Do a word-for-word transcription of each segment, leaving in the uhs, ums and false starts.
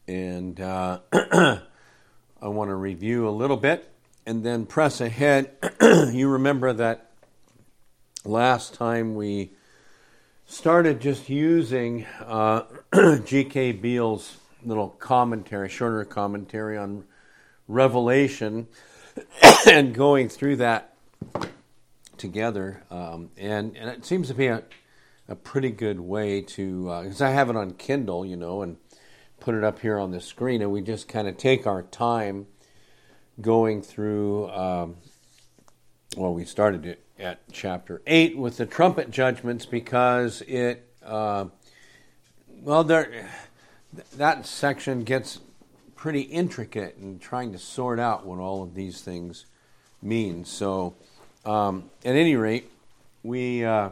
And uh, I want to review a little bit and then press ahead. You remember that last time we started just using uh, G K Beale's little commentary, shorter commentary on Revelation, and going through that together. Um, and, and it seems to be a, a pretty good way to, because uh, I have it on Kindle, you know, and put it up here on the screen, and we just kind of take our time going through, um, well, we started it at chapter eight with the trumpet judgments because it, uh, well, there, that section gets pretty intricate in trying to sort out what all of these things mean. So, um, at any rate, we, uh,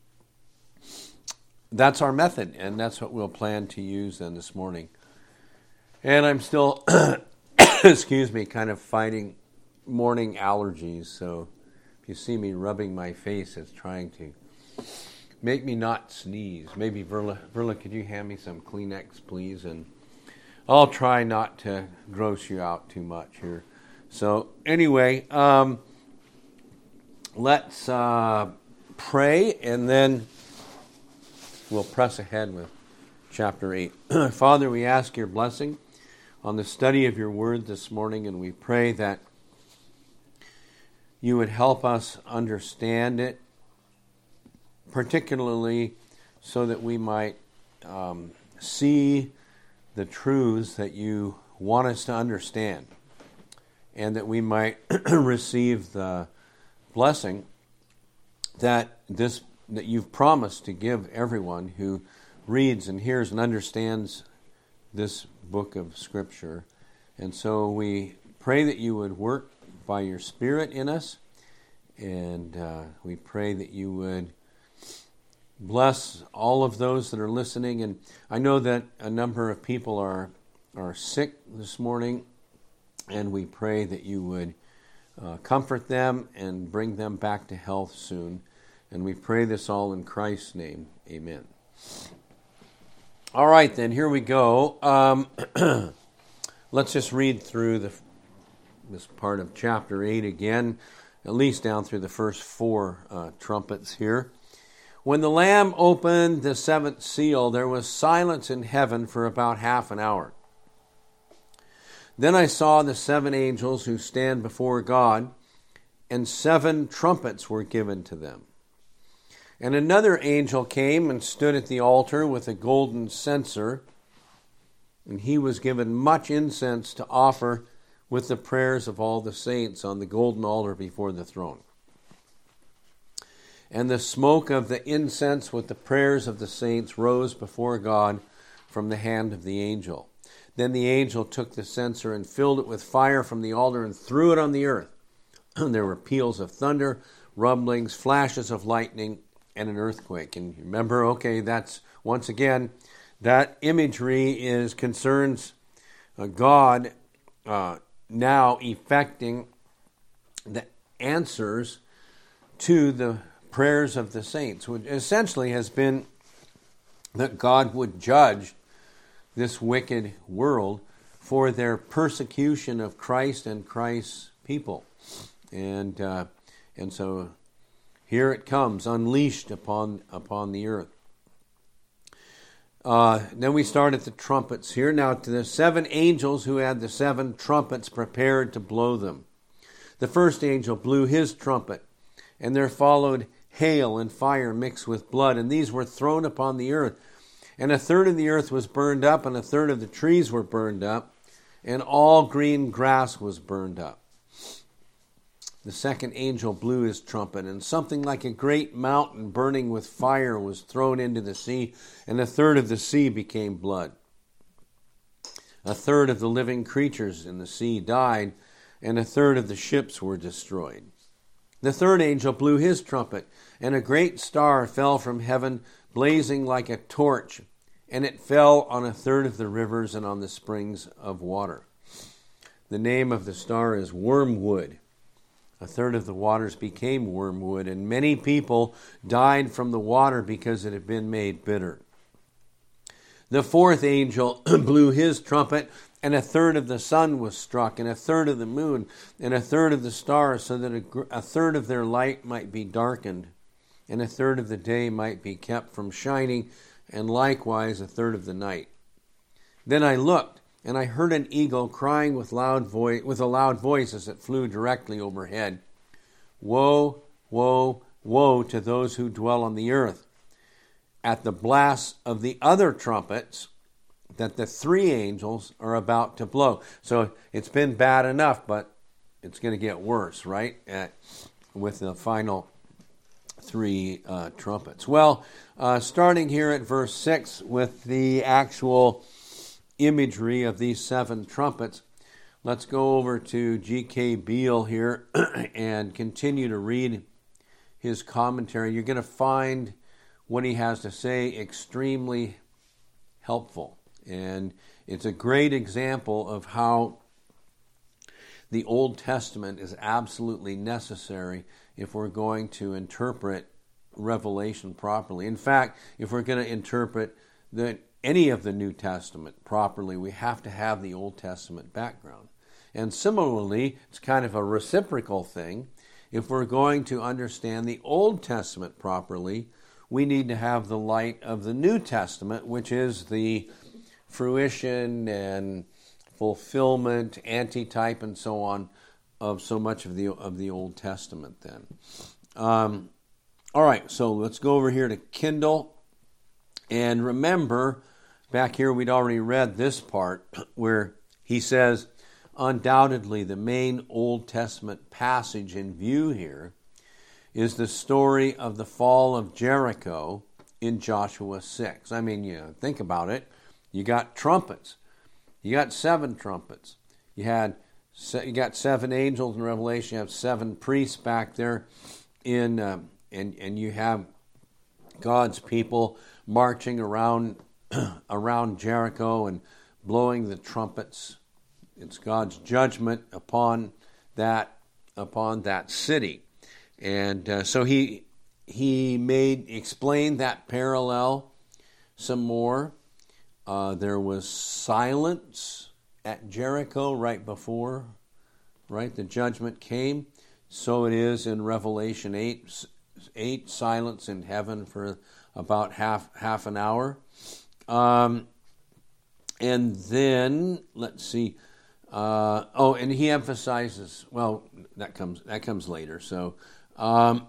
that's our method, and that's what we'll plan to use then this morning. And I'm still, excuse me, kind of fighting morning allergies, so if you see me rubbing my face, it's trying to make me not sneeze. Maybe, Verla, Verla, could you hand me some Kleenex, please? And I'll try not to gross you out too much here. So anyway, um, let's uh, pray, and then we'll press ahead with chapter eight. Father, we ask your blessing on the study of your word this morning, and we pray that you would help us understand it, particularly so that we might um, see the truths that you want us to understand, and that we might receive the blessing that this that you've promised to give everyone who reads and hears and understands this book of Scripture. And so we pray that you would work by your Spirit in us, and uh, we pray that you would bless all of those that are listening. And I know that a number of people are are sick this morning, and we pray that you would uh, comfort them and bring them back to health soon. And we pray this all in Christ's name. Amen. All right, then, here we go. Um, let's just read through the, this part of chapter eight again, at least down through the first four uh, trumpets here. When the Lamb opened the seventh seal, there was silence in heaven for about half an hour. Then I saw the seven angels who stand before God, and seven trumpets were given to them. And another angel came and stood at the altar with a golden censer, and he was given much incense to offer with the prayers of all the saints on the golden altar before the throne. And the smoke of the incense with the prayers of the saints rose before God from the hand of the angel. Then the angel took the censer and filled it with fire from the altar and threw it on the earth. There were peals of thunder, rumblings, flashes of lightning, and an earthquake. And remember, okay, that's, once again, that imagery is concerns uh, God uh, now effecting the answers to the prayers of the saints, which essentially has been that God would judge this wicked world for their persecution of Christ and Christ's people. And uh, and so here it comes, unleashed upon upon the earth. Uh, then we start at the trumpets here. Now to the seven angels who had the seven trumpets prepared to blow them. The first angel blew his trumpet, and there followed hail and fire mixed with blood, and these were thrown upon the earth. And a third of the earth was burned up, and a third of the trees were burned up, and all green grass was burned up. The second angel blew his trumpet, and something like a great mountain burning with fire was thrown into the sea, and a third of the sea became blood. A third of the living creatures in the sea died, and a third of the ships were destroyed. The third angel blew his trumpet, and a great star fell from heaven, blazing like a torch, and it fell on a third of the rivers and on the springs of water. The name of the star is Wormwood. A third of the waters became wormwood, and many people died from the water because it had been made bitter. The fourth angel blew his trumpet, and a third of the sun was struck, and a third of the moon, and a third of the stars, so that a, a third of their light might be darkened, and a third of the day might be kept from shining, and likewise a third of the night. Then I looked, and I heard an eagle crying with loud voice, with a loud voice as it flew directly overhead. Woe, woe, woe to those who dwell on the earth, at the blast of the other trumpets that the three angels are about to blow. So it's been bad enough, but it's going to get worse, right? At, with the final three uh, trumpets. Well, uh, starting here at verse six with the actual imagery of these seven trumpets, let's go over to G K Beale here and continue to read his commentary. You're going to find what he has to say extremely helpful. And it's a great example of how the Old Testament is absolutely necessary if we're going to interpret Revelation properly. In fact, if we're going to interpret the, any of the New Testament properly, we have to have the Old Testament background. And similarly, it's kind of a reciprocal thing. If we're going to understand the Old Testament properly, we need to have the light of the New Testament, which is the fruition and fulfillment, antitype, and so on of so much of the of the Old Testament. Then, um, all right. So let's go over here to Kindle, and remember, back here we'd already read this part where he says, undoubtedly, the main Old Testament passage in view here is the story of the fall of Jericho in Joshua six. I mean, you know, think about it. You got trumpets. You got seven trumpets. You had you got seven angels in Revelation. You have seven priests back there, in uh, and and you have God's people marching around around Jericho and blowing the trumpets. It's God's judgment upon that upon that city, and uh, so he he made explained that parallel some more. Uh, there was silence at Jericho right before, right, the judgment came. So it is in Revelation eight, eight silence in heaven for about half half an hour. Um, and then, let's see, uh, oh, and he emphasizes, well, that comes that comes later. So um,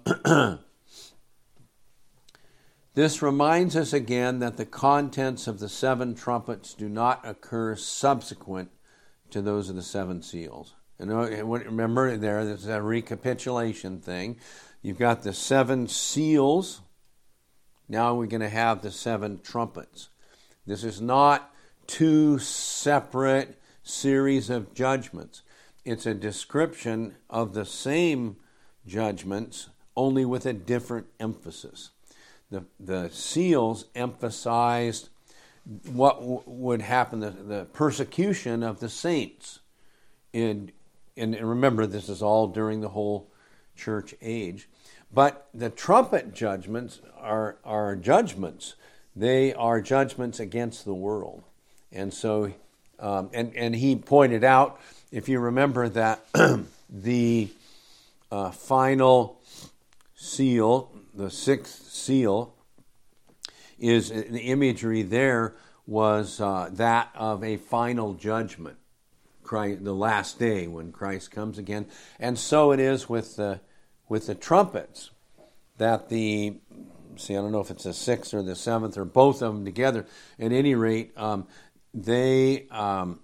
this reminds us again that the contents of the seven trumpets do not occur subsequent to those of the seven seals. And remember there, this is a recapitulation thing. You've got the seven seals. Now we're going to have the seven trumpets. This is not two separate series of judgments. It's a description of the same judgments, only with a different emphasis. The, the seals emphasized what w- would happen, the, the persecution of the saints. In, and remember, this is all during the whole church age. But the trumpet judgments are, are judgments. They are judgments against the world. And so, um, and, and he pointed out, if you remember, that the uh, final seal, the sixth seal, is the imagery there was uh, that of a final judgment, Christ, the last day when Christ comes again. And so it is with the with the trumpets, that the, see, I don't know if it's the sixth or the seventh or both of them together. At any rate, um, they, um,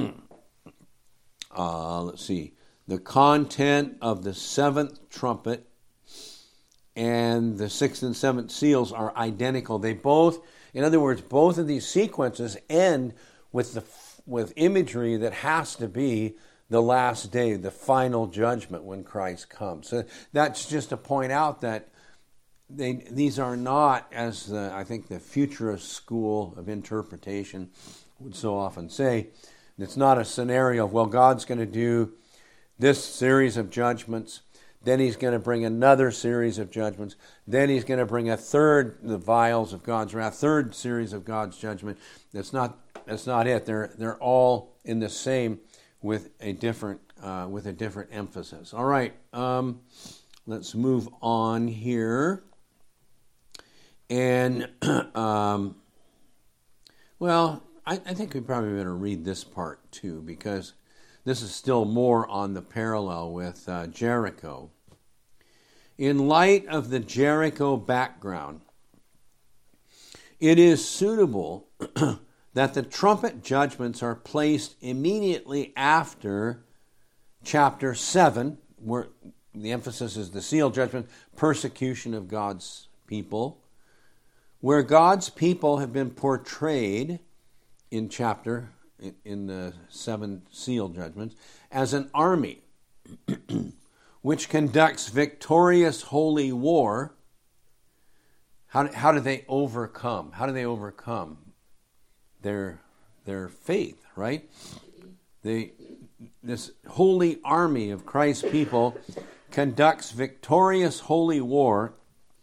uh, let's see, the content of the seventh trumpet and the sixth and seventh seals are identical. They both, in other words, both of these sequences end with the with imagery that has to be the last day, the final judgment when Christ comes. So that's just to point out that they these are not, as the, I think the futurist school of interpretation would so often say, it's not a scenario of, well, God's going to do this series of judgments, Then he's going to bring another series of judgments. Then he's going to bring a third, the vials of God's wrath, third series of God's judgment. That's not that's not it. They're they're all in the same with a different uh, with a different emphasis. All right, um, let's move on here. And um, well, I, I think we probably better read this part too, because this is still more on the parallel with uh, Jericho. In light of the Jericho background, it is suitable that the trumpet judgments are placed immediately after chapter seven, where the emphasis is the seal judgment, persecution of God's people, where God's people have been portrayed in chapter in the seven seal judgments, as an army which conducts victorious holy war. How do, how do they overcome? How do they overcome their their faith, right? They, this holy army of Christ's people conducts victorious holy war,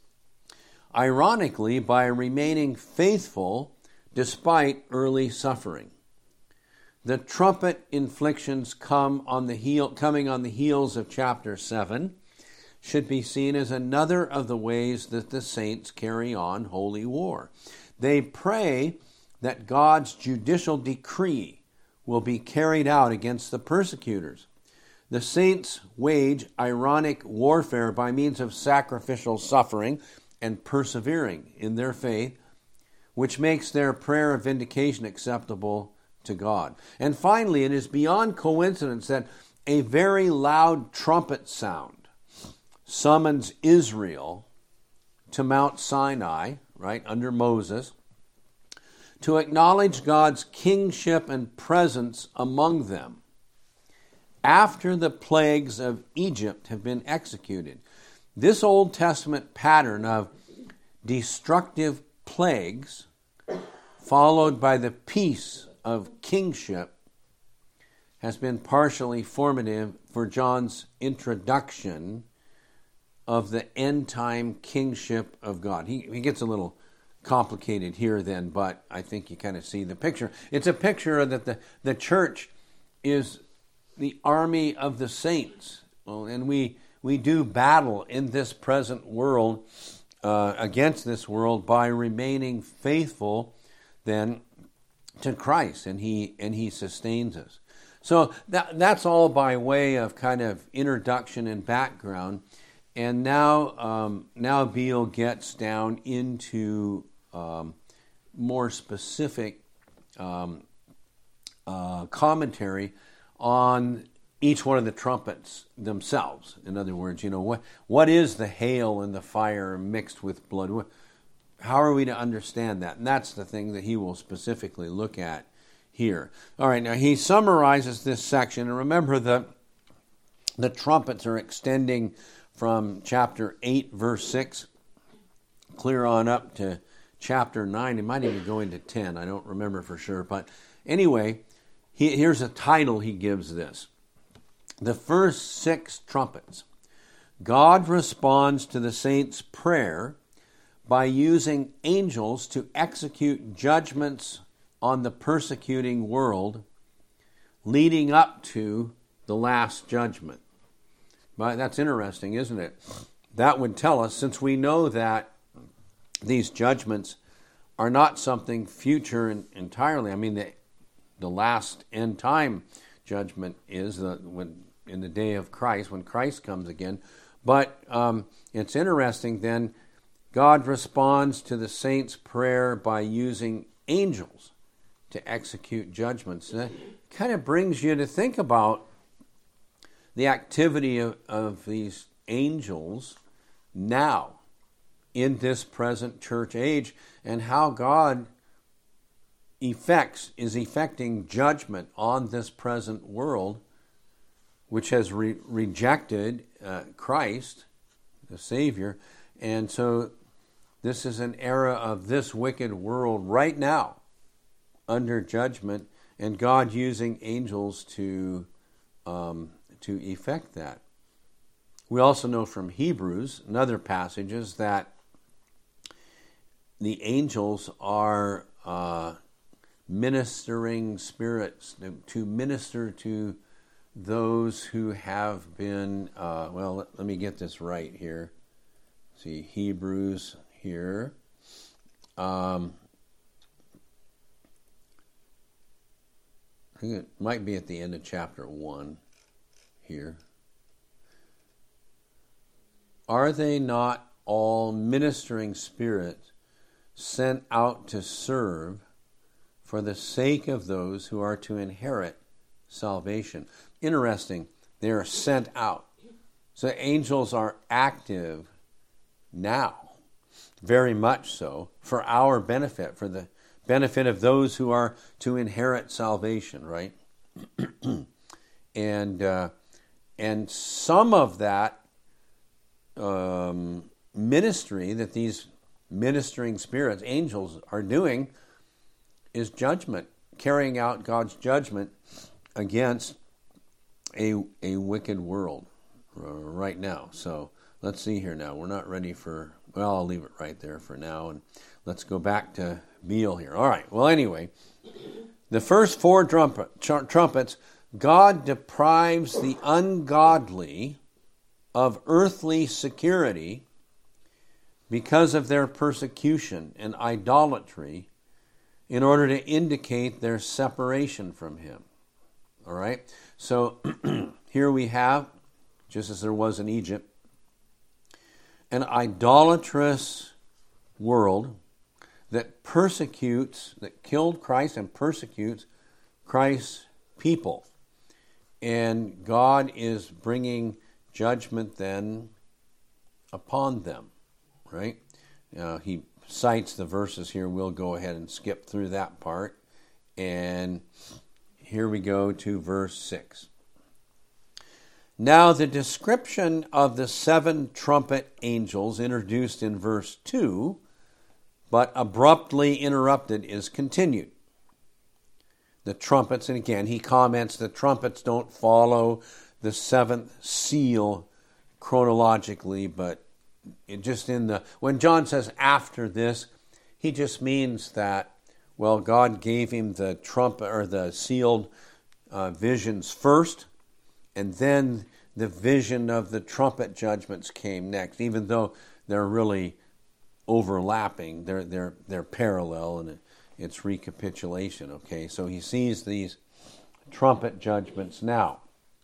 ironically, by remaining faithful despite early suffering. The trumpet inflictions come on the heel, coming on the heels of chapter seven should be seen as another of the ways that the saints carry on holy war. They pray that God's judicial decree will be carried out against the persecutors. The saints wage ironic warfare by means of sacrificial suffering and persevering in their faith, which makes their prayer of vindication acceptable to God. And finally, it is beyond coincidence that a very loud trumpet sound summons Israel to Mount Sinai, right, under Moses, to acknowledge God's kingship and presence among them after the plagues of Egypt have been executed. This Old Testament pattern of destructive plagues followed by the peace of kingship has been partially formative for John's introduction of the end-time kingship of God. He, he gets a little complicated here then, but I think you kind of see the picture. It's a picture that the, the church is the army of the saints. Well, and we, we do battle in this present world uh, against this world by remaining faithful then to Christ, and he and he sustains us. So that that's all by way of kind of introduction and background. And now um, now Beale gets down into um, more specific um, uh, commentary on each one of the trumpets themselves. In other words, you know, what what is the hail and the fire mixed with blood? What, How are we to understand that? And that's the thing that he will specifically look at here. All right, now he summarizes this section. And remember that the trumpets are extending from chapter eight, verse six, clear on up to chapter nine. It might even go into ten. I don't remember for sure. But anyway, he, here's a title he gives this. The first six trumpets. God responds to the saints' prayer by using angels to execute judgments on the persecuting world leading up to the last judgment. But that's interesting, isn't it? That would tell us, since we know that these judgments are not something future entirely. I mean, the, the last end time judgment is the, when in the day of Christ, when Christ comes again. But um, it's interesting then, God responds to the saints' prayer by using angels to execute judgments. That kind of brings you to think about the activity of, of these angels now in this present church age, and how God effects is effecting judgment on this present world, which has re- rejected uh, Christ, the Savior. And so this is an era of this wicked world right now under judgment, and God using angels to um, to effect that. We also know from Hebrews and other passages that the angels are uh, ministering spirits to, to minister to those who have been, uh, well, let, let me get this right here. See, Hebrews here. Um, I think it might be at the end of chapter one here. Are they not all ministering spirits sent out to serve for the sake of those who are to inherit salvation? Interesting, they are sent out. So angels are active now, very much so, for our benefit, for the benefit of those who are to inherit salvation, right? and uh, and some of that um, ministry that these ministering spirits, angels, are doing is judgment, carrying out God's judgment against a a wicked world uh, right now. So let's see here now. We're not ready for, well, I'll leave it right there for now, and let's go back to Beal here. All right, well, anyway, the first four trumpet, trumpets, God deprives the ungodly of earthly security because of their persecution and idolatry in order to indicate their separation from Him. All right? So here we have, just as there was in Egypt, an idolatrous world that persecutes, that killed Christ and persecutes Christ's people. And God is bringing judgment then upon them, right? Uh, he cites the verses here. We'll go ahead and skip through that part. And here we go to verse six. Now the description of the seven trumpet angels introduced in verse two, but abruptly interrupted, is continued. The trumpets, and again he comments, the trumpets don't follow the seventh seal chronologically, but it just in the, when John says after this, he just means that, well, God gave him the trumpet or the sealed uh, visions first, and then the vision of the trumpet judgments came next, even though they're really overlapping, they're they're they're parallel, and it's recapitulation. Okay, so he sees these trumpet judgments now.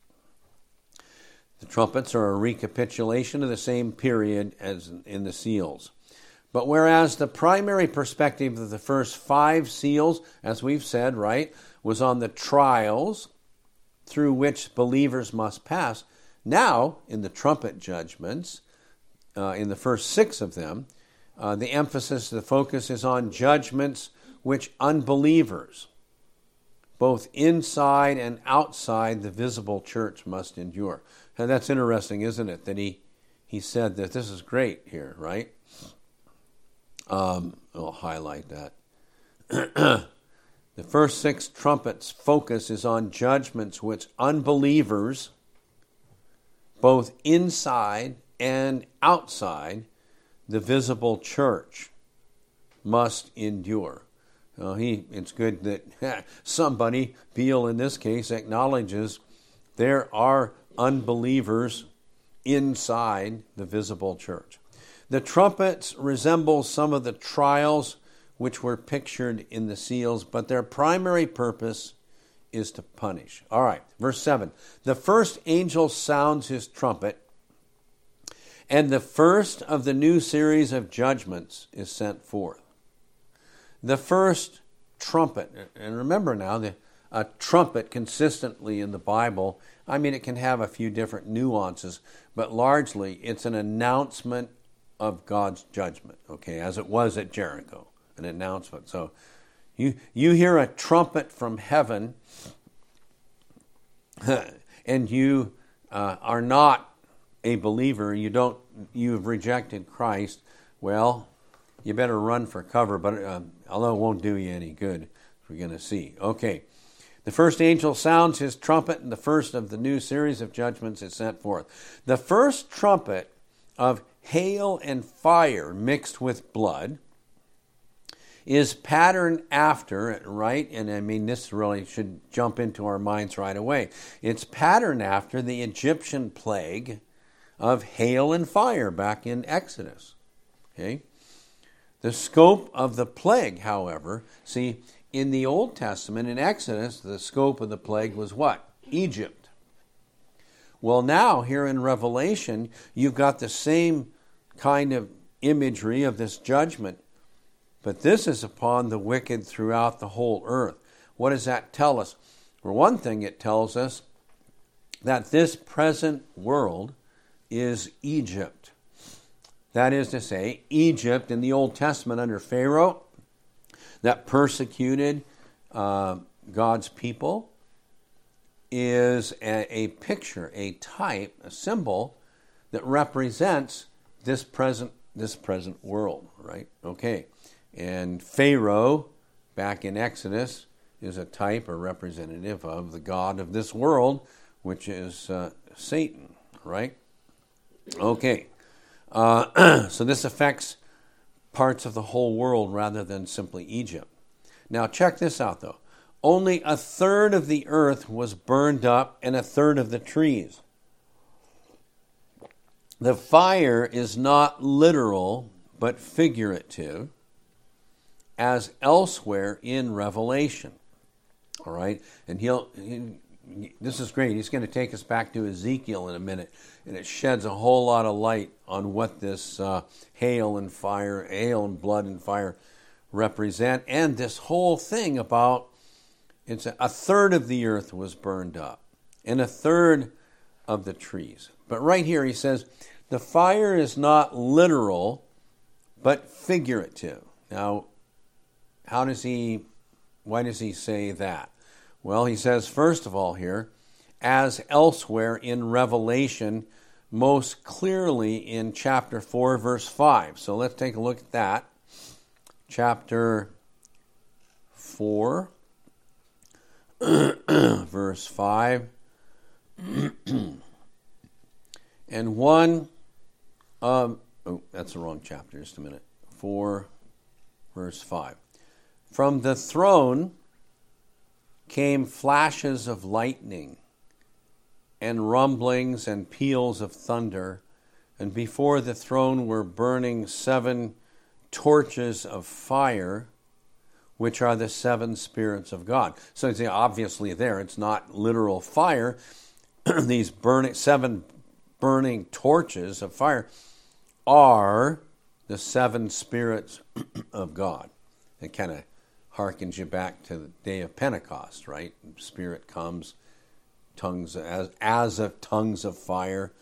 The trumpets are a recapitulation of the same period as in the seals. But whereas the primary perspective of the first five seals, as we've said, right, was on the trials through which believers must pass, now in the trumpet judgments, uh, in the first six of them, uh, the emphasis, the focus is on judgments which unbelievers, both inside and outside the visible church, must endure. And that's interesting, isn't it, that he, he said that this is great here, right? Um, I'll highlight that. The first six trumpets' focus is on judgments which unbelievers, both inside and outside the visible church, must endure. Well, he, it's good that somebody, Beal in this case, acknowledges there are unbelievers inside the visible church. The trumpets resemble some of the trials which were pictured in the seals, but their primary purpose is to punish. All right, verse seven. The first angel sounds his trumpet, and the first of the new series of judgments is sent forth. The first trumpet, and remember now, the, a trumpet consistently in the Bible, I mean, it can have a few different nuances, but largely it's an announcement of God's judgment, okay, as it was at Jericho, an announcement. So you you hear a trumpet from heaven, and you uh, are not a believer, you don't, you've rejected Christ, well, you better run for cover, but uh, although it won't do you any good, we're going to see. Okay, The first angel sounds his trumpet, and the first of the new series of judgments is sent forth. The first trumpet of hail and fire mixed with blood is patterned after, right? And I mean, this really should jump into our minds right away. It's patterned after the Egyptian plague of hail and fire back in Exodus. Okay? The scope of the plague, however, see, in the Old Testament, in Exodus, the scope of the plague was what? Egypt. Well, now, here in Revelation, you've got the same kind of imagery of this judgment, but this is upon the wicked throughout the whole earth. What does that tell us? For one thing, it tells us that this present world is Egypt. That is to say, Egypt in the Old Testament under Pharaoh that persecuted uh, God's people is a, a picture, a type, a symbol that represents this present this present world, right? Okay. And Pharaoh, back in Exodus, is a type or representative of the god of this world, which is uh, Satan, right? Okay. Uh, so this affects parts of the whole world rather than simply Egypt. Now check this out, though. Only a third of the earth was burned up and a third of the trees. The fire is not literal, but figurative, as elsewhere in Revelation. All right? And he'll, he, this is great. He's going to take us back to Ezekiel in a minute, and it sheds a whole lot of light on what this uh, hail and fire, hail and blood and fire represent, and this whole thing about it's a, a third of the earth was burned up, and a third of the trees. But right here he says, the fire is not literal, but figurative. Now, how does he, why does he say that? Well, he says, first of all here, as elsewhere in Revelation, most clearly in chapter four, verse five. So let's take a look at that. Chapter four, verse five. And one of, oh, that's the wrong chapter, just a minute. four, verse five. From the throne came flashes of lightning and rumblings and peals of thunder, and before the throne were burning seven torches of fire, which are the seven spirits of God. So it's obviously there, it's not literal fire. These burning seven burning torches of fire are the seven spirits of God. It kind of harkens you back to the day of Pentecost, right? Spirit comes, tongues as as of tongues of fire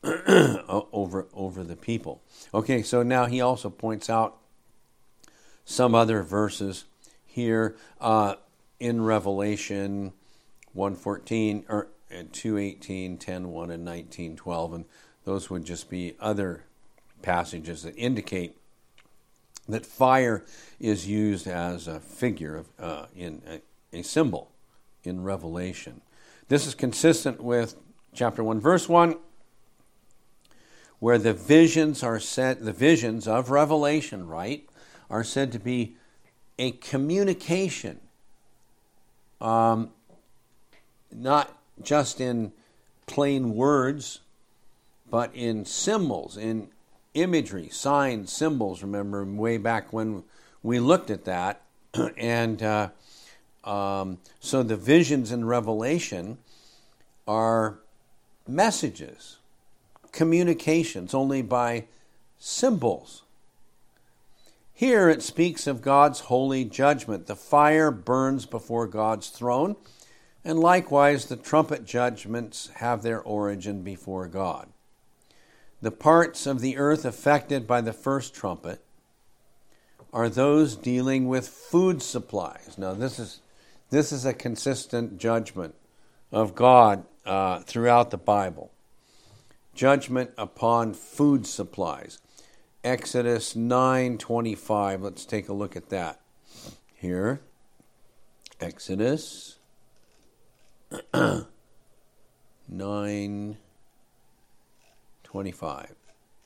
over over the people. Okay, so now he also points out some other verses here uh, in Revelation one fourteen or two eighteen, ten one, and nineteen twelve, and those would just be other passages that indicate that fire is used as a figure of uh, in a, a symbol in Revelation. This is consistent with chapter one, verse one, where the visions are said, the visions of Revelation, right, are said to be a communication, um, not just in plain words, but in symbols, in imagery, signs, symbols. Remember, way back when we looked at that. and uh, um, so the visions in Revelation are messages, communications, only by symbols. Here it speaks of God's holy judgment. The fire burns before God's throne, and likewise the trumpet judgments have their origin before God. The parts of the earth affected by the first trumpet are those dealing with food supplies. Now, this is this is a consistent judgment of God uh, throughout the Bible. Judgment upon food supplies. Exodus nine twenty-five. Let's take a look at that here. Exodus nine twenty-five.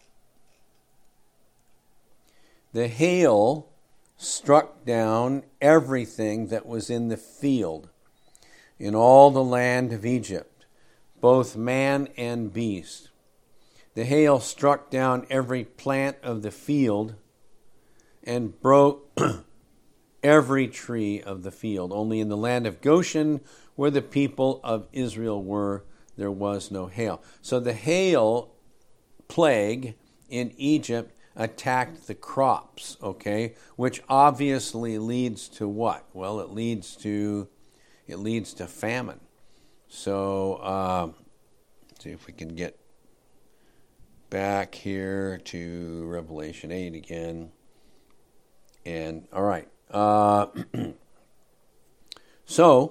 The hail struck down everything that was in the field in all the land of Egypt, both man and beast. The hail struck down every plant of the field and broke every tree of the field. Only in the land of Goshen, where the people of Israel were, there was no hail. So the hail plague in Egypt attacked the crops, okay, which obviously leads to what? Well, it leads to it leads to famine. So, uh, let's see if we can get back here to Revelation eight again. And all right, uh, so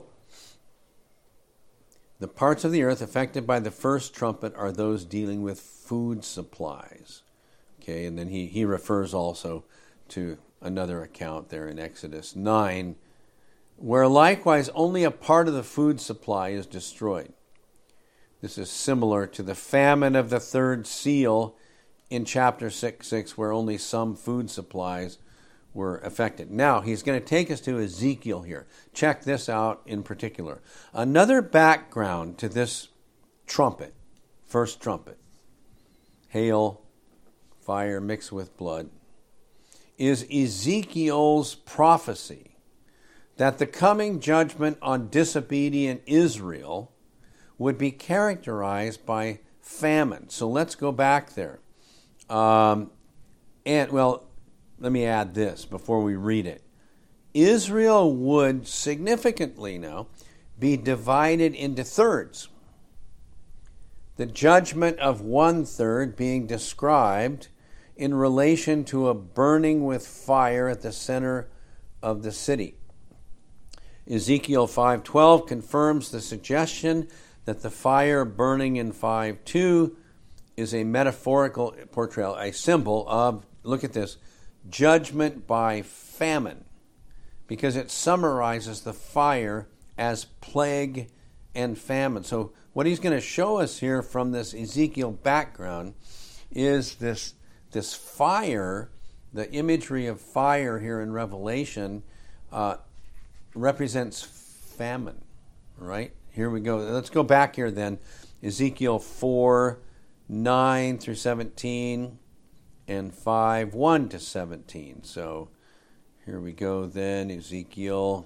the parts of the earth affected by the first trumpet are those dealing with food supplies. Okay, and then he, he refers also to another account there in Exodus nine, where likewise only a part of the food supply is destroyed. This is similar to the famine of the third seal in chapter six six, where only some food supplies were affected. Now, he's going to take us to Ezekiel here. Check this out in particular. Another background to this trumpet, first trumpet, hail, fire mixed with blood, is Ezekiel's prophecy that the coming judgment on disobedient Israel would be characterized by famine. So let's go back there. Um, and, well, let me add this before we read it. Israel would significantly now be divided into thirds. The judgment of one third being described in relation to a burning with fire at the center of the city. Ezekiel five twelve confirms the suggestion that the fire burning in five two is a metaphorical portrayal, a symbol of, look at this, judgment by famine, because it summarizes the fire as plague and famine. So what he's going to show us here from this Ezekiel background is this This fire, the imagery of fire here in Revelation, uh, represents famine, right? Here we go. Let's go back here then. Ezekiel four, nine through seventeen, and five, one to seventeen. So here we go then. Ezekiel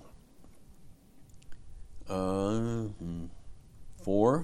uh, four,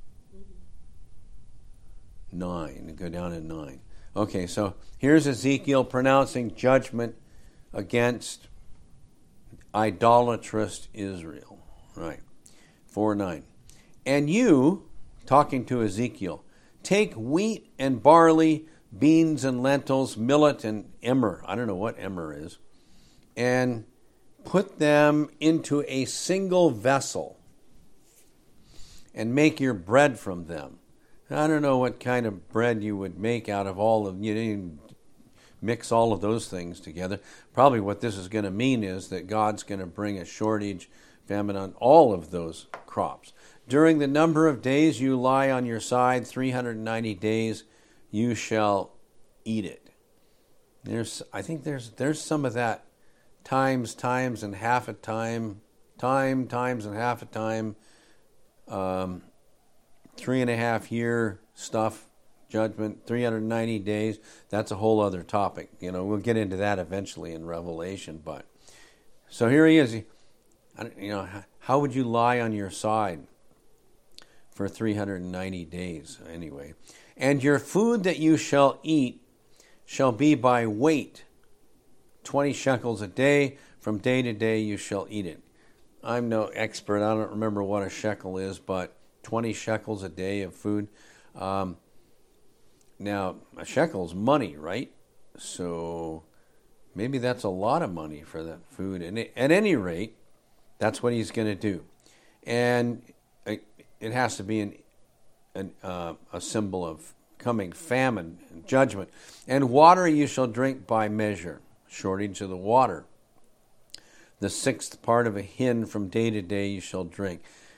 nine. Go down to nine. Okay, so here's Ezekiel pronouncing judgment against idolatrous Israel. Right. four nine. And you, talking to Ezekiel, take wheat and barley, beans and lentils, millet and emmer. I don't know what emmer is. And put them into a single vessel and make your bread from them. I don't know what kind of bread you would make out of all of, you didn't mix all of those things together. Probably what this is going to mean is that God's going to bring a shortage, famine on all of those crops. During the number of days you lie on your side, three hundred ninety days, you shall eat it. There's, I think there's there's some of that times, times, and half a time, time, times, and half a time, um, three and a half year stuff, judgment, three hundred ninety days. That's a whole other topic. You know, we'll get into that eventually in Revelation. But so here he is. He, you know, how would you lie on your side for three hundred ninety days anyway? And your food that you shall eat shall be by weight, twenty shekels a day. From day to day you shall eat it. I'm no expert. I don't remember what a shekel is, but twenty shekels a day of food. Um, now, a shekel's money, right? So maybe that's a lot of money for that food. And at any rate, that's what he's going to do. And it has to be an, an, uh, a symbol of coming famine and judgment. And water you shall drink by measure, shortage of the water. The sixth part of a hin from day to day you shall drink.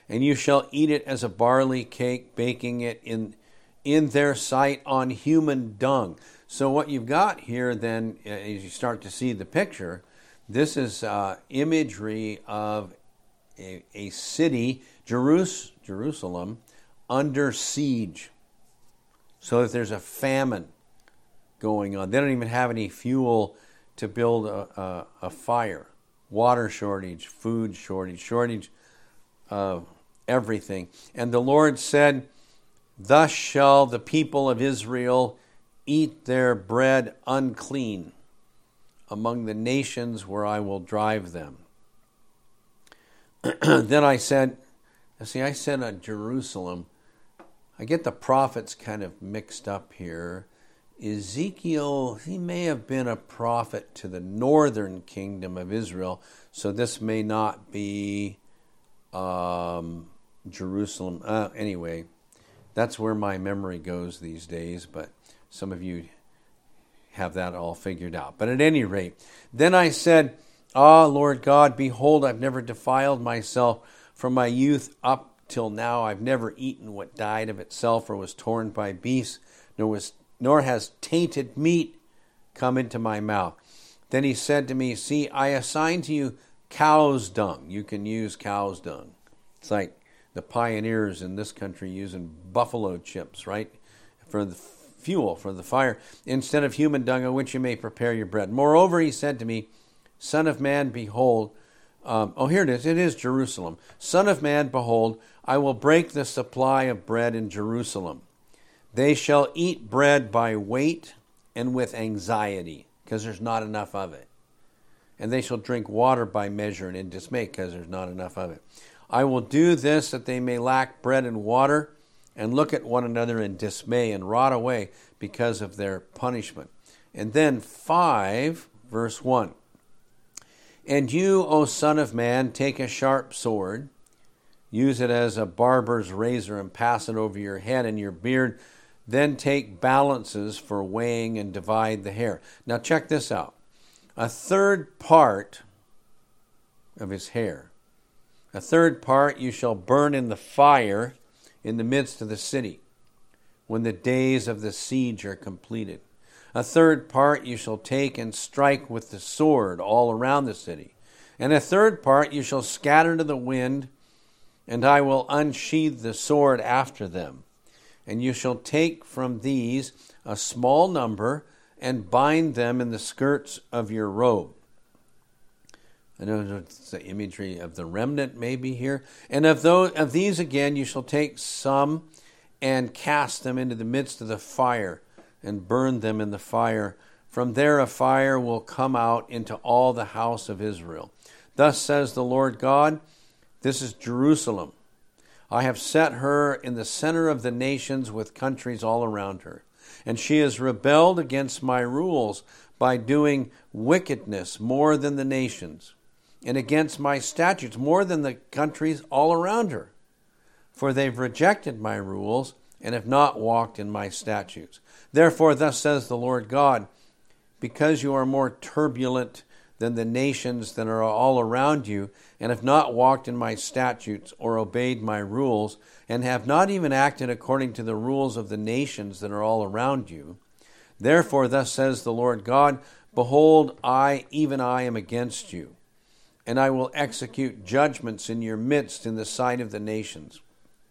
and you shall eat it as a barley cake, baking it in in their sight on human dung. So what you've got here then, as you start to see the picture, this is uh, imagery of a, a city, Jerus- Jerusalem, under siege. So that there's a famine going on. They don't even have any fuel to build a, a, a fire. Water shortage, food shortage, shortage of everything. And the Lord said, thus shall the people of Israel eat their bread unclean among the nations where I will drive them. Then I said, see, I said uh, Jerusalem. I get the prophets kind of mixed up here. Ezekiel, he may have been a prophet to the northern kingdom of Israel, so this may not be um, Jerusalem. Uh, anyway, that's where my memory goes these days, but some of you have that all figured out. But at any rate, then I said, ah, Lord God, behold, I've never defiled myself from my youth up till now. I've never eaten what died of itself or was torn by beasts, nor was nor has tainted meat come into my mouth. Then he said to me, see, I assign to you cow's dung. You can use cow's dung. It's like the pioneers in this country using buffalo chips, right, for the fuel, for the fire, instead of human dung on which you may prepare your bread. Moreover, he said to me, Son of man, behold, um, oh, here it is, it is Jerusalem. Son of man, behold, I will break the supply of bread in Jerusalem. They shall eat bread by weight and with anxiety, because there's not enough of it. And they shall drink water by measure and in dismay, because there's not enough of it. I will do this that they may lack bread and water, and look at one another in dismay and rot away because of their punishment. And then five, verse one. And you, O son of man, take a sharp sword, use it as a barber's razor, and pass it over your head and your beard. Then take balances for weighing and divide the hair. Now check this out. A third part of his hair. A third part you shall burn in the fire in the midst of the city, when the days of the siege are completed. A third part you shall take and strike with the sword all around the city. And a third part you shall scatter to the wind, and I will unsheathe the sword after them. And you shall take from these a small number and bind them in the skirts of your robe. I know it's the imagery of the remnant maybe here. And of those, of these again you shall take some and cast them into the midst of the fire and burn them in the fire. From there a fire will come out into all the house of Israel. Thus says the Lord God, this is Jerusalem. I have set her in the center of the nations with countries all around her. And she has rebelled against my rules by doing wickedness more than the nations, and against my statutes more than the countries all around her. For they've rejected my rules and have not walked in my statutes. Therefore, thus says the Lord God, because you are more turbulent than the nations that are all around you, and have not walked in my statutes or obeyed my rules, and have not even acted according to the rules of the nations that are all around you. Therefore, thus says the Lord God, behold, I, even I, am against you, and I will execute judgments in your midst in the sight of the nations.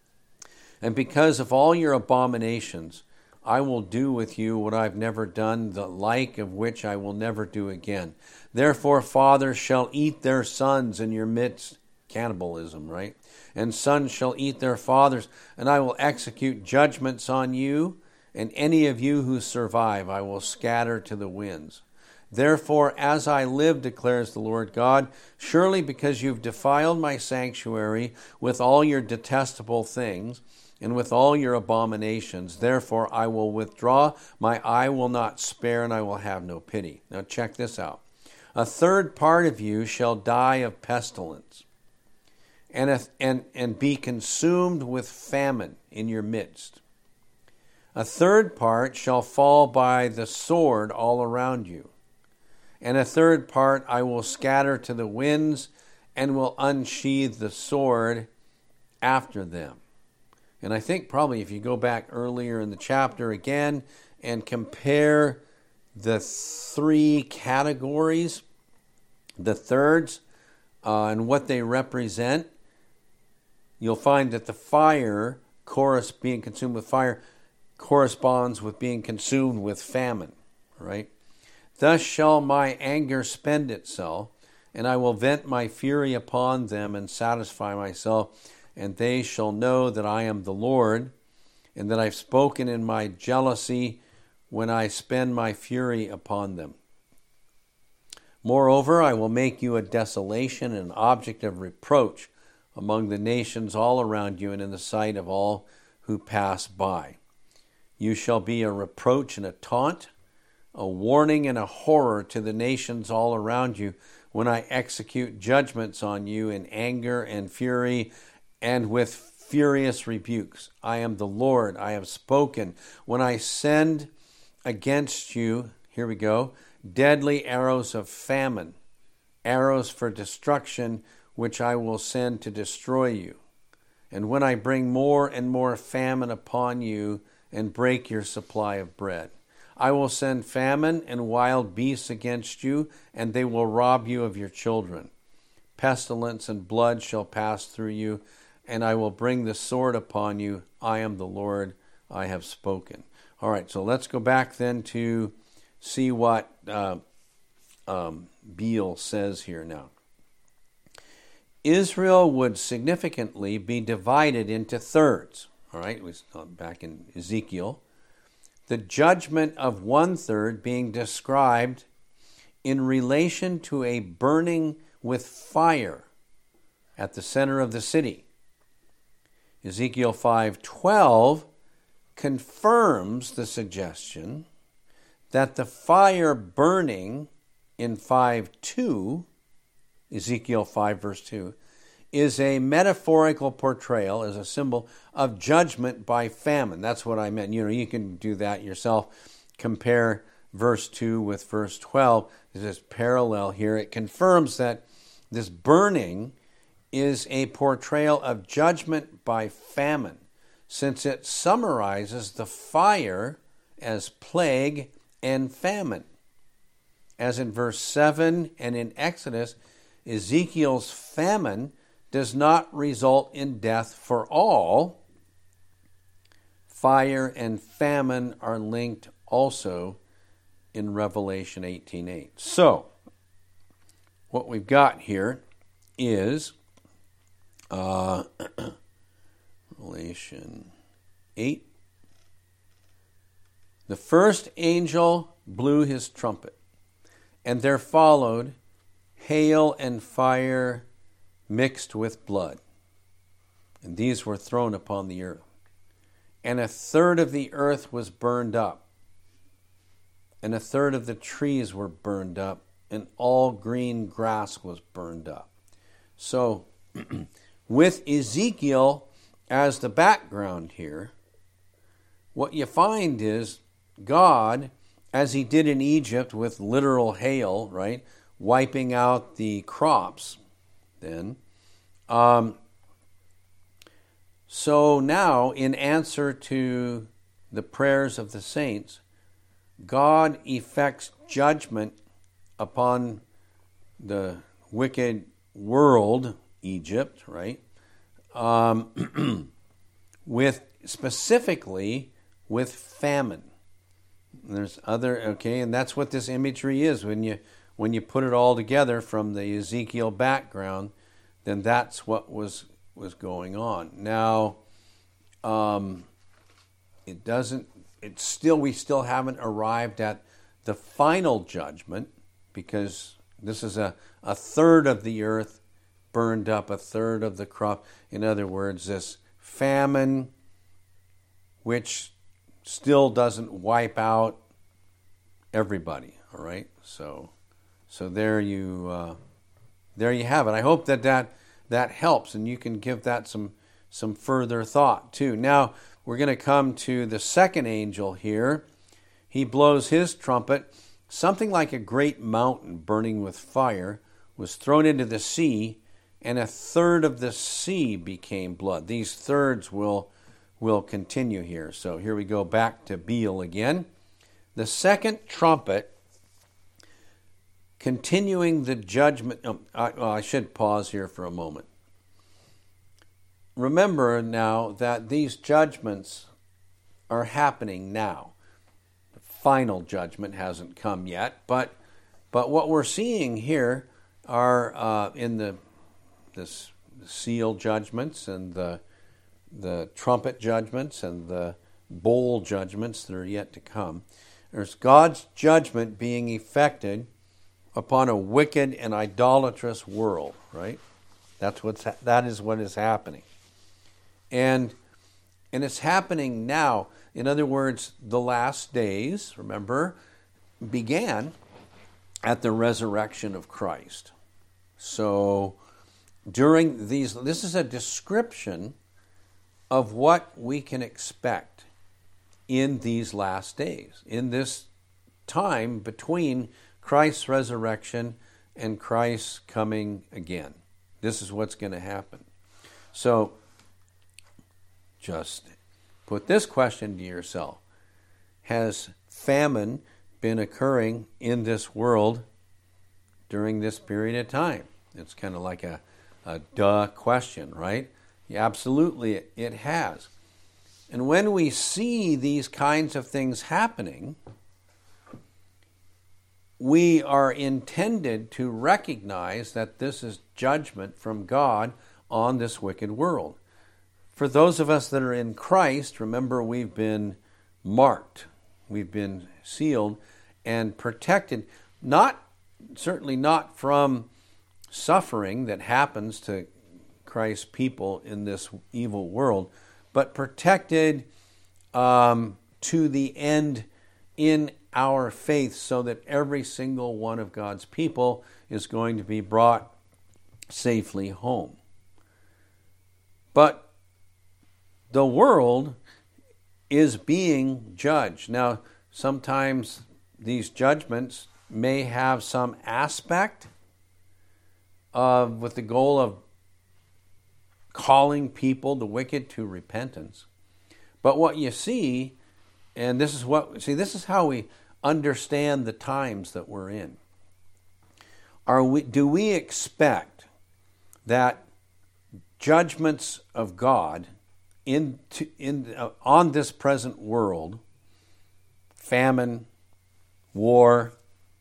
And because of all your abominations, I will do with you what I've never done, the like of which I will never do again. Therefore, fathers shall eat their sons in your midst. Cannibalism, right? And sons shall eat their fathers, and I will execute judgments on you, and any of you who survive I will scatter to the winds. Therefore, as I live, declares the Lord God, surely because you've defiled my sanctuary with all your detestable things, and with all your abominations, therefore I will withdraw, my eye will not spare, and I will have no pity. Now check this out. A third part of you shall die of pestilence, and, a, and, and be consumed with famine in your midst. A third part shall fall by the sword all around you, and a third part I will scatter to the winds, and will unsheathe the sword after them. And I think probably if you go back earlier in the chapter again and compare the three categories, the thirds, uh, and what they represent, you'll find that the fire, chorus being consumed with fire, corresponds with being consumed with famine, right? Thus shall my anger spend itself, and I will vent my fury upon them and satisfy myself, and they shall know that I am the Lord, and that I've spoken in my jealousy when I spend my fury upon them. Moreover, I will make you a desolation and an object of reproach among the nations all around you and in the sight of all who pass by. You shall be a reproach and a taunt, a warning and a horror to the nations all around you when I execute judgments on you in anger and fury and with furious rebukes. I am the Lord, I have spoken. When I send against you, here we go, deadly arrows of famine, arrows for destruction, which I will send to destroy you. And when I bring more and more famine upon you and break your supply of bread, I will send famine and wild beasts against you, and they will rob you of your children. Pestilence and blood shall pass through you, and I will bring the sword upon you. I am the Lord, I have spoken. All right, so let's go back then to see what uh, um, Beale says here now. Israel would significantly be divided into thirds. All right, it was back in Ezekiel. The judgment of one third being described in relation to a burning with fire at the center of the city. Ezekiel five twelve confirms the suggestion that the fire burning in five two, Ezekiel five verse two, is a metaphorical portrayal, as a symbol of judgment by famine. That's what I meant. You know, you can do that yourself. Compare verse two with verse twelve. There's this parallel here. It confirms that this burning is a portrayal of judgment by famine, since it summarizes the fire as plague and famine. As in verse seven and in Exodus, Ezekiel's famine does not result in death for all. Fire and famine are linked also in Revelation eighteen eight. So, what we've got here is uh, Revelation eight. The first angel blew his trumpet, and there followed hail and fire mixed with blood, and these were thrown upon the earth. And a third of the earth was burned up, and a third of the trees were burned up, and all green grass was burned up. So, with Ezekiel as the background here, what you find is God, as he did in Egypt with literal hail, right, wiping out the crops, then. Um, so now, in answer to the prayers of the saints, God effects judgment upon the wicked world, Egypt, right? Um, with specifically with famine. There's other, okay, and that's what this imagery is. When you when you put it all together from the Ezekiel background, then that's what was was going on. Now, um, it doesn't. It's still we still haven't arrived at the final judgment, because this is a, a third of the earth burned up, a third of the crop. In other words, this famine, which still doesn't wipe out everybody. All right, so so there you uh, there you have it. I hope that, that that helps, and you can give that some some further thought too. Now we're going to come to the second angel here. He blows his trumpet. Something like a great mountain burning with fire was thrown into the sea, and a third of the sea became blood. These thirds will, will continue here. So here we go back to Beel again. The second trumpet, continuing the judgment. Oh, I, well, I should pause here for a moment. Remember now that these judgments are happening now. The final judgment hasn't come yet, but but what we're seeing here are uh, in the this seal judgments and the the trumpet judgments and the bowl judgments that are yet to come. There's God's judgment being effected upon a wicked and idolatrous world, right? That's what's ha- that is what is happening. And and it's happening now. In other words, the last days, remember, began at the resurrection of Christ. So during these, this is a description of what we can expect in these last days, in this time between Christ's resurrection and Christ's coming again. This is what's going to happen. So just put this question to yourself. Has famine been occurring in this world during this period of time? It's kind of like a, a duh question, right? Yeah, absolutely, it has. And when we see these kinds of things happening, we are intended to recognize that this is judgment from God on this wicked world. For those of us that are in Christ, remember we've been marked, we've been sealed and protected, not certainly not from suffering that happens to Christ's people in this evil world, but protected um, to the end in our faith, so that every single one of God's people is going to be brought safely home. But the world is being judged. Now, sometimes these judgments may have some aspect of, with the goal of calling people, the wicked, to repentance. But what you see, and this is what, see, this is how we understand the times that we're in. Are we, do we expect that judgments of God in, to, in uh, on this present world, famine, war,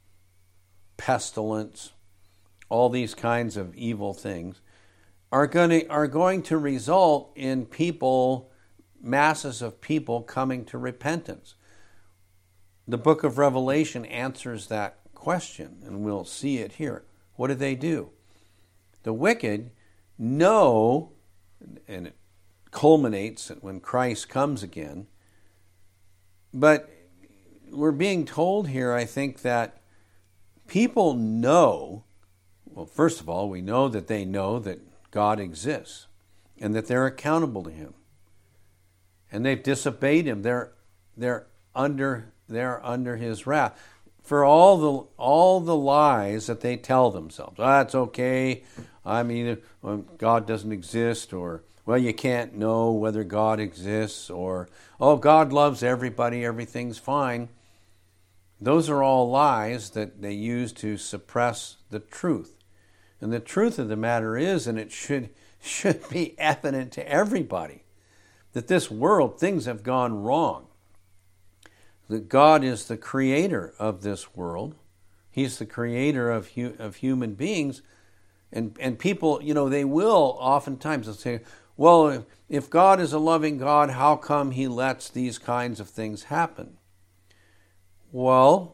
pestilence, all these kinds of evil things, are going to, are going to result in people, masses of people coming to repentance? The book of Revelation answers that question, and we'll see it here. What do they do? The wicked know, and it culminates when Christ comes again, but we're being told here, I think, that people know, well, first of all, we know that they know that God exists and that they're accountable to Him. And they've disobeyed Him. They're they're under they're under His wrath for all the all the lies that they tell themselves. Ah, it's okay. I mean, well, God doesn't exist, or well, you can't know whether God exists, or oh, God loves everybody, everything's fine. Those are all lies that they use to suppress the truth. And the truth of the matter is, and it should should be evident to everybody, that this world, things have gone wrong. That God is the creator of this world. He's the creator of hu- of human beings. And and people, you know, they will oftentimes they'll say, well, if God is a loving God, how come He lets these kinds of things happen? Well,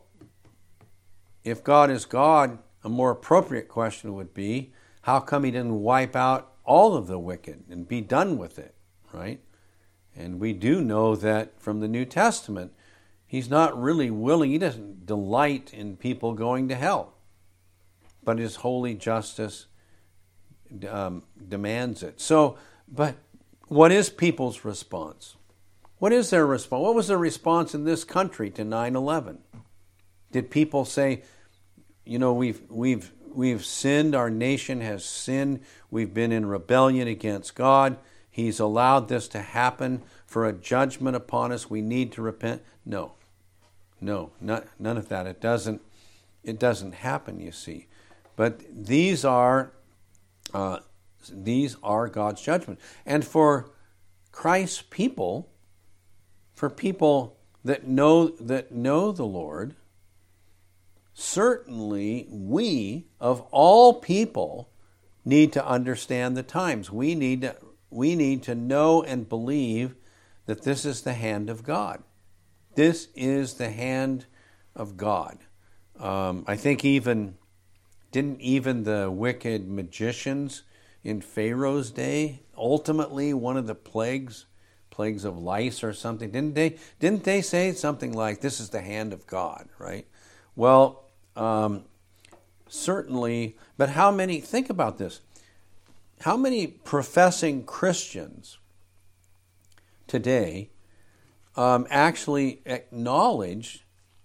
if God is God, a more appropriate question would be, how come He didn't wipe out all of the wicked and be done with it, right? And we do know that from the New Testament, He's not really willing, He doesn't delight in people going to hell. But His holy justice um, demands it. So, but what is people's response? What is their response? What was the response in this country to nine eleven? Did people say, you know, we've we've we've sinned. Our nation has sinned. We've been in rebellion against God. He's allowed this to happen for a judgment upon us. We need to repent. No, no, not, none of that. It doesn't. It doesn't happen. You see, but these are uh, these are God's judgment, and for Christ's people, for people that know that know the Lord. Certainly, we, of all people, need to understand the times. We need to, we need to know and believe that this is the hand of God. This is the hand of God. Um, I think even, didn't even the wicked magicians in Pharaoh's day, ultimately one of the plagues, plagues of lice or something, didn't they, didn't they say something like, this is the hand of God, right? Well, Um, certainly, but how many, think about this, how many professing Christians today um, actually acknowledge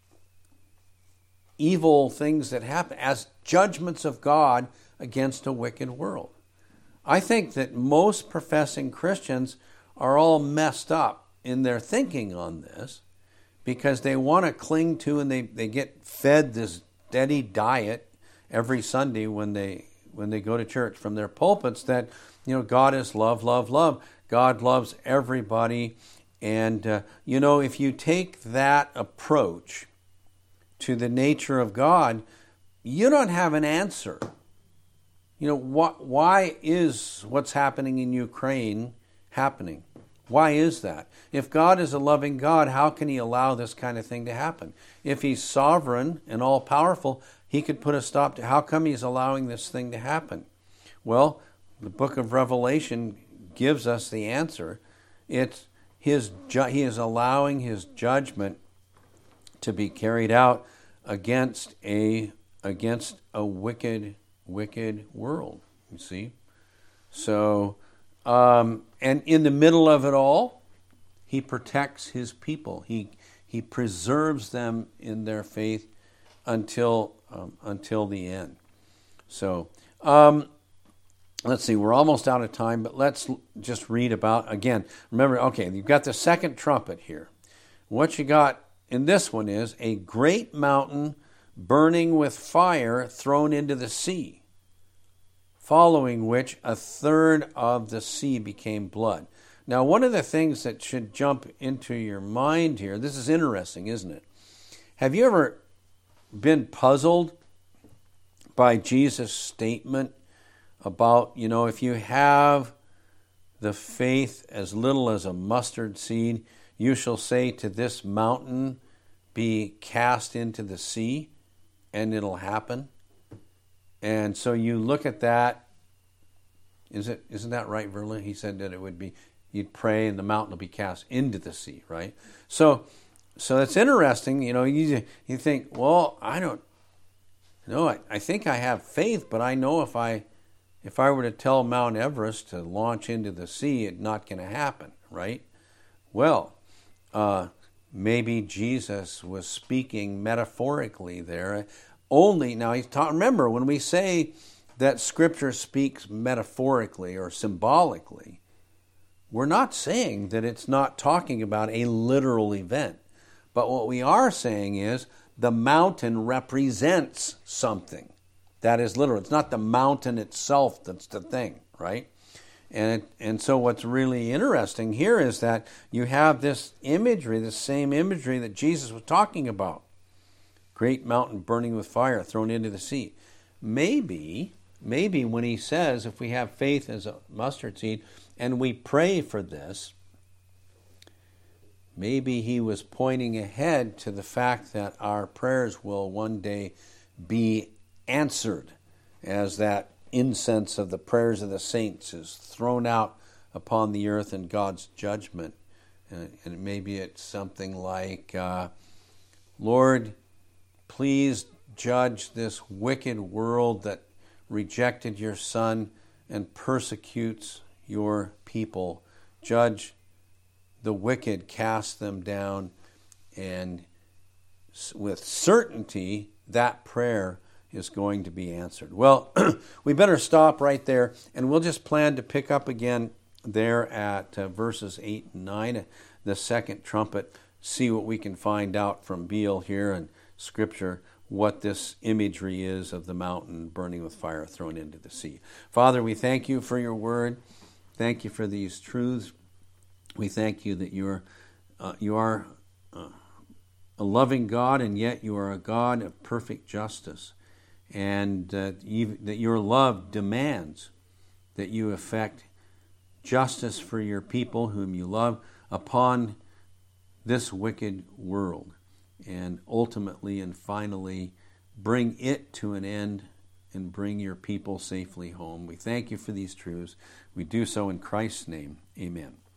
evil things that happen as judgments of God against a wicked world? I think that most professing Christians are all messed up in their thinking on this because they want to cling to and they, they get fed this steady diet every Sunday when they when they go to church from their pulpits that, you know, God is love, love, love. God loves everybody. And, uh, you know, if you take that approach to the nature of God, you don't have an answer. You know, wh- why is what's happening in Ukraine happening? Why is that? If God is a loving God, how can He allow this kind of thing to happen? If He's sovereign and all-powerful, He could put a stop to. How come He's allowing this thing to happen? Well, the book of Revelation gives us the answer. It's His. Ju- he is allowing His judgment to be carried out against a against a wicked, wicked world. You see, so. Um, and in the middle of it all, He protects His people. He He preserves them in their faith until um, until the end. So um, let's see. We're almost out of time, but let's just read about again. Remember, okay, you've got the second trumpet here. What you got in this one is a great mountain burning with fire thrown into the sea, following which a third of the sea became blood. Now, one of the things that should jump into your mind here, this is interesting, isn't it? Have you ever been puzzled by Jesus' statement about, you know, if you have the faith as little as a mustard seed, you shall say to this mountain, be cast into the sea, and it'll happen? And so you look at that. Is it, isn't that right, Verlin? He said that it would be, you'd pray and the mountain will be cast into the sea, right? So so it's interesting, you know, you, you think, well, I don't know, I, I think I have faith, but I know if I if I were to tell Mount Everest to launch into the sea, it's not going to happen, right? Well, uh, maybe Jesus was speaking metaphorically there. Only, now he's ta- remember, when we say that Scripture speaks metaphorically or symbolically, we're not saying that it's not talking about a literal event. But what we are saying is the mountain represents something that is literal. It's not the mountain itself that's the thing, right? And it, and so what's really interesting here is that you have this imagery, the same imagery that Jesus was talking about. Great mountain burning with fire thrown into the sea. Maybe, maybe when he says, if we have faith as a mustard seed, and we pray for this, maybe he was pointing ahead to the fact that our prayers will one day be answered, as that incense of the prayers of the saints is thrown out upon the earth in God's judgment. And, and maybe it's something like, uh, Lord, please judge this wicked world that rejected your Son and persecutes your people. Judge the wicked, cast them down, and with certainty that prayer is going to be answered. Well, we better stop right there, and we'll just plan to pick up again there at uh, verses eight and nine, uh, the second trumpet, see what we can find out from Beale here in Scripture, what this imagery is of the mountain burning with fire thrown into the sea. Father, we thank you for your word. Thank you for these truths. We thank you that you are, uh, you are uh, a loving God, and yet you are a God of perfect justice. And uh, even, that your love demands that you effect justice for your people whom you love upon this wicked world, and ultimately and finally bring it to an end and bring your people safely home. We thank you for these truths. We do so in Christ's name. Amen.